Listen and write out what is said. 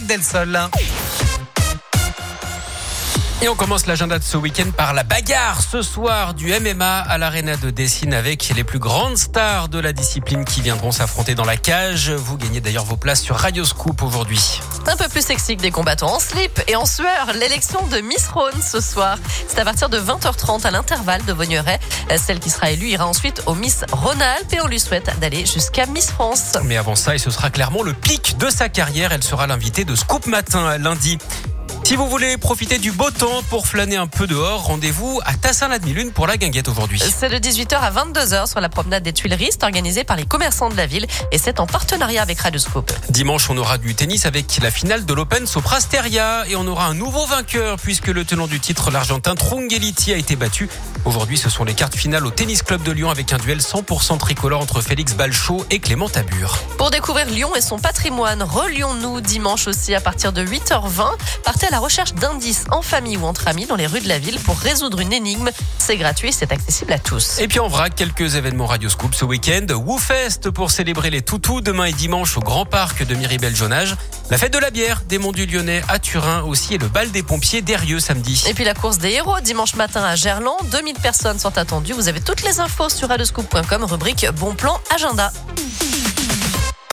Delsol. Et on commence l'agenda de ce week-end par la bagarre ce soir du MMA à l'Arena de Dessine avec les plus grandes stars de la discipline qui viendront s'affronter dans la cage. Vous gagnez d'ailleurs vos places sur Radio Scoop aujourd'hui. Un peu plus sexy que des combattants en slip et en sueur, l'élection de Miss Rhône ce soir. C'est à partir de 20h30 à l'intervalle de Vaugneray. Celle qui sera élue ira ensuite au Miss Rhône-Alpes et on lui souhaite d'aller jusqu'à Miss France. Mais avant ça, et ce sera clairement le pic de sa carrière, elle sera l'invitée de Scoop Matin lundi. Si vous voulez profiter du beau temps pour flâner un peu dehors, rendez-vous à Tassin-la-Demi-Lune pour la guinguette aujourd'hui. C'est de 18h à 22h sur la promenade des Tuileries. C'est organisé par les commerçants de la ville et c'est en partenariat avec Radio Scoop. Dimanche, on aura du tennis avec la finale de l'Open Soprasteria et on aura un nouveau vainqueur puisque le tenant du titre, l'Argentin Trungelliti, a été battu. Aujourd'hui, ce sont les quarts de finale au Tennis Club de Lyon avec un duel 100% tricolore entre Félix Balchaud et Clément Tabure. Pour découvrir Lyon et son patrimoine, relions-nous dimanche aussi à partir de 8h20. Partez à la recherche d'indices en famille ou entre amis dans les rues de la ville pour résoudre une énigme. C'est gratuit, c'est accessible à tous. Et puis en vrac, quelques événements Radio Scoop ce week-end. WooFest pour célébrer les toutous demain et dimanche au Grand Parc de Miribel-Jonage. La fête de la bière des Monts du Lyonnais à Turin aussi et le bal des pompiers d'Eyrieux samedi. Et puis la course des héros dimanche matin à Gerland. 2000 personnes sont attendues. Vous avez toutes les infos sur radioscoop.com, rubrique Bon Plan Agenda.